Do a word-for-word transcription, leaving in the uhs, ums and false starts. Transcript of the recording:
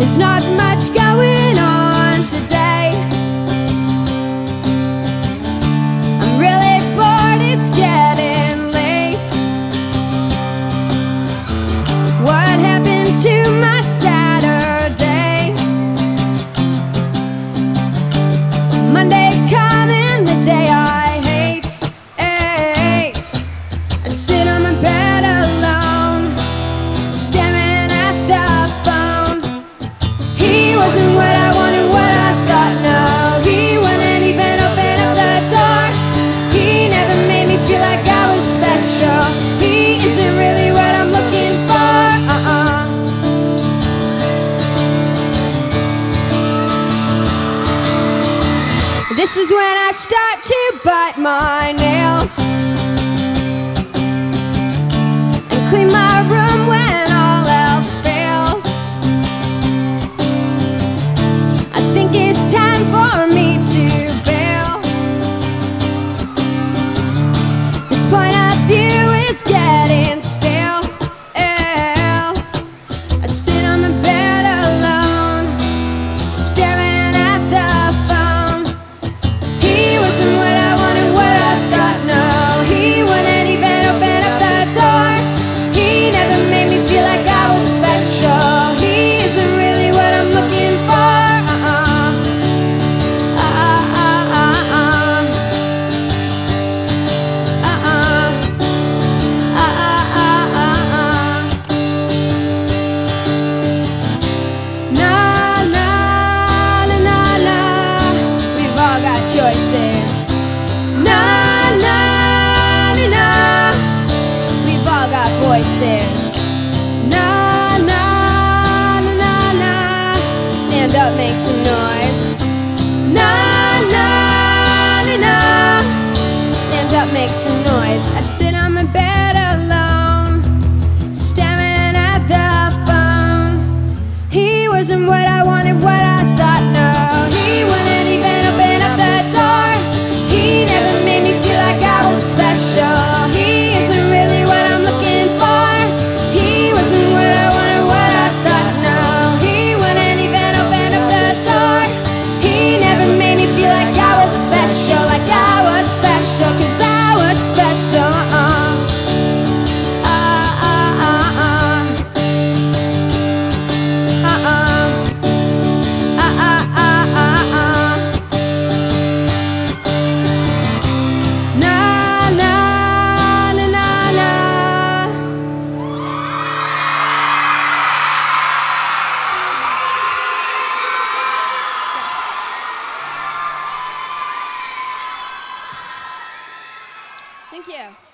There's not much going on today. I'm really bored, it's getting late. What happened to my Saturday? Monday's coming, the day I hate. hate. I sit on my bed alone, staring at the phone. He wasn't what I wanted, what I thought, no. He wouldn't even open up the door. He never made me feel like I was special. He isn't really what I'm looking for, uh-uh. This is when I start to bite my nails and clean my room when all else fails. I think it's time for me to bail. This point of view is getting stale. I sit on my bed alone, staring at the phone. He wasn't what I wanted, what I thought, no. He wouldn't even open up the door. He never made me feel like I was special. He isn't really what I'm looking for, uh-uh. Uh-uh, uh-uh. Uh-uh. Uh-uh, uh-uh. No, no, no, no, no. We've all got choices. No, no, no, no. We've all got voices. No, no, no, no, no. Stand up, make some noise. No, no, no, no. Stand up, make some noise. I sit on my bed alone, staring at the phone. He wasn't what I wanted, what I thought, no. He wouldn't even open up the door. He never made me feel like I was special. He isn't really what I'm looking for. He wasn't what I wanted, what I thought, no. He wouldn't even open up the door. He never made me feel like I was special, like I was special, 'cause I was special, uh-uh. Uh, uh, uh, uh. Uh-uh. Uh, uh, uh, uh, uh. No, no, no, no, no. Thank you.